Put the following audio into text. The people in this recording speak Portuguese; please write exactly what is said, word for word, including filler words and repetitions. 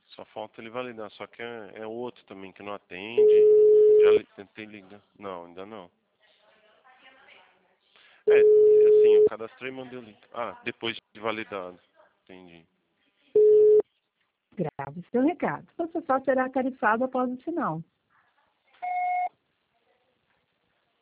Só falta ele validar, só que é, é outro também que não atende. Já li- tentei ligar. Não, ainda não. É, assim, eu cadastrei e mandei o link. Ah, depois de validado. Entendi. Grave seu recado. Você só será tarifado após o sinal.